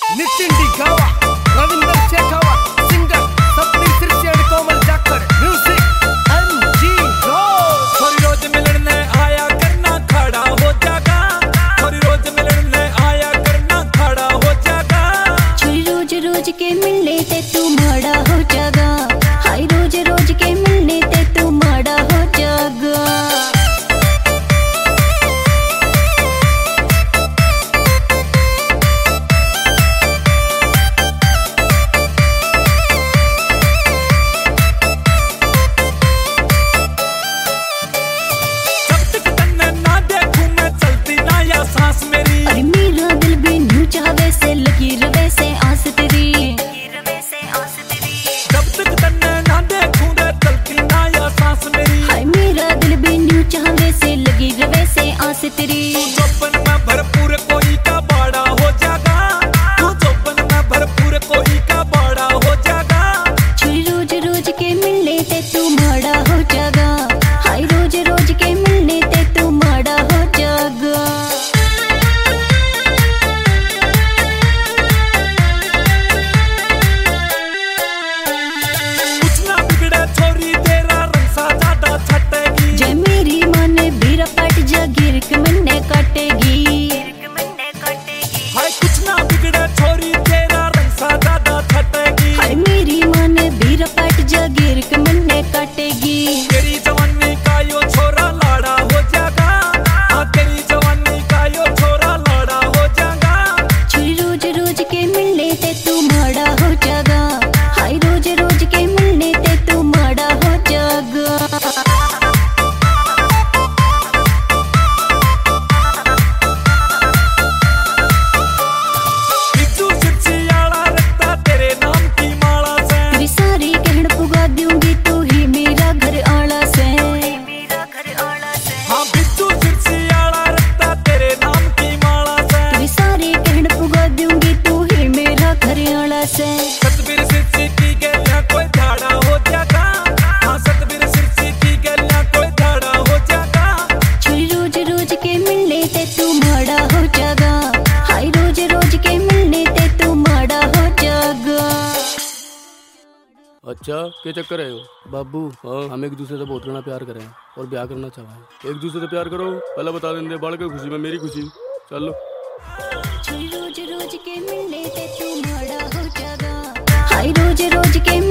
नितिन दिखावा, रविंद्र शेखावत, सिंगर सपनी सिरसी and Komal Jakhar, music MG रोज। थोड़ी रोज मिलने आया करना खड़ा हो जागा, थोड़ी रोज मिलने आया करना खड़ा हो जागा। थोड़ी रोज रोज के मिलने ते तू माड़ा हो जागा, हाय रोज रोज के मिलने ते तू माड़ा हो जागा। तेरी चौपन में भरपूर कोई का बाड़ा हो जागा, तू चौपन में भरपूर कोई का बाड़ा हो जागा। छुरी रोज रोज के मिलने ते तू माड़ा हो जागा, हाय रोज रोज के मिलने ते तू माड़ा हो जागा। कुछ ना बिगड़े छोरी तेरा रंग सा ज्यादा छटेगी, जय मेरी माँ ने बीरा पट जा गिर के मन्ने काटेगी। हाय कुछ ना बिगड़े छोरी तेरा रंग सा ज्यादा छटेगी, हाय मेरी माँ ने बीरा पट जा गिर के मन्ने काटेगी। तेरी जवानी का यो छोरा लाड़ा हो जागा, हाँ तेरी जवानी का यो छोरा लाड़ा हो जागा। छुरी रोज रोज के मिलने ते तू माड़ा हो जागा, हाय रोज रोज के मिलने ते तू माड़ा हो जागा। सतबीर सिरसी की गलियां कोई धाड़ा हो जागा, हाँ सतबीर सिरसी की गलियां कोई धाड़ा हो जागा। छुरी रोज रोज के मिलने ते तू माड़ा हो जागा, हाय रोज रोज के मिलने ते तू माड़ा हो जागा। अच्छा क्या चक्कर है बाबू? हाँ हम एक दूसरे से बहुत करना प्यार करें और ब्याह करना चाहें। एक दूसरे से प्यार करो, पहले बता देंगे बाढ़ की खुशी में मेरी खुशी। चलो छुरी रोज रोज के मिलने ते तू माड़ा हो जागा, हाय रोज रोज के